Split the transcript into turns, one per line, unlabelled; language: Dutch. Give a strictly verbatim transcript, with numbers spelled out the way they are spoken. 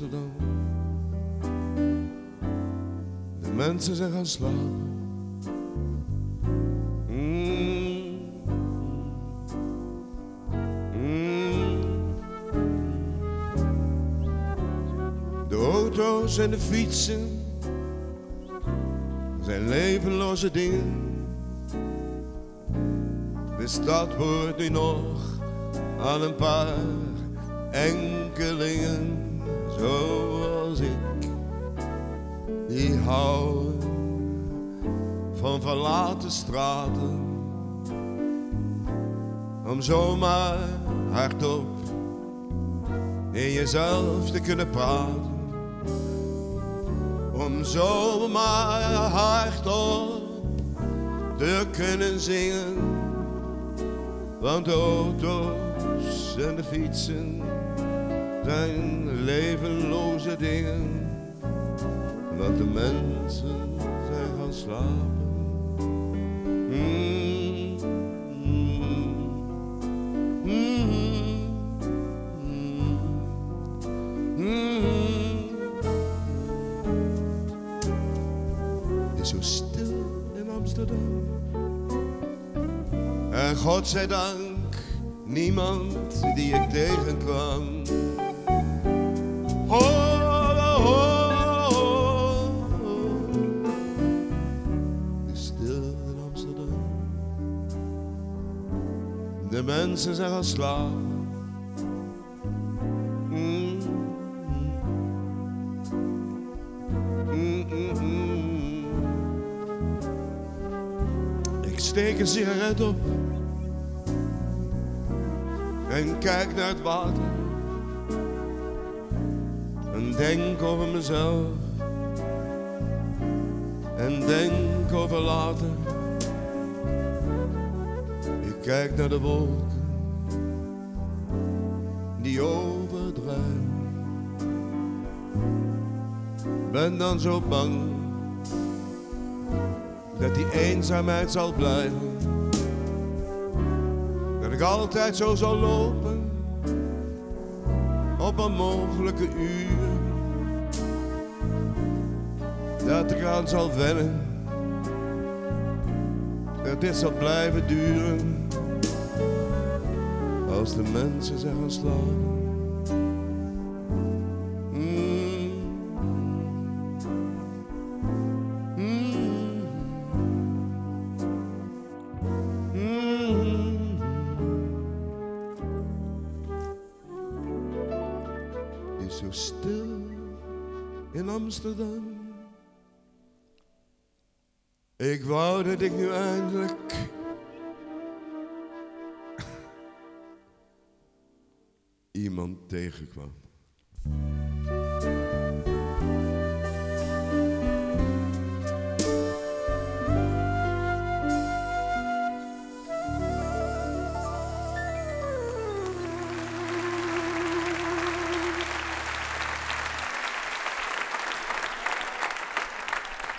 Amsterdam. De mensen zijn gaan slapen. Mm. Mm. De auto's en de fietsen zijn levenloze dingen. De stad wordt nu nog aan een paar enkelingen zoals ik, die houden van verlaten straten, om zomaar hardop in jezelf te kunnen praten, om zomaar hardop te kunnen zingen, want de auto's en de fietsen zijn levenloze dingen, want de mensen zijn gaan slapen. Mm, mm, mm, mm, mm. Het is zo stil in Amsterdam. En godzijdank niemand die ik tegenkwam. Oh, oh, oh, oh. Het is stil in Amsterdam. De mensen zijn gaan slapen. Mm, mm, mm, mm. Ik steek een sigaret op en kijk naar het water en denk over mezelf en denk over later. Ik kijk naar de wolken die overdrijven. Ben dan zo bang dat die eenzaamheid zal blijven, dat ik altijd zo zal lopen op een mogelijke uur, dat ik aan zal wennen, dat dit zal blijven duren als de mensen zijn gaan slapen. Mm. Mm. Mm. Het is zo stil in Amsterdam. Ik wou dat ik nu eindelijk iemand tegenkwam.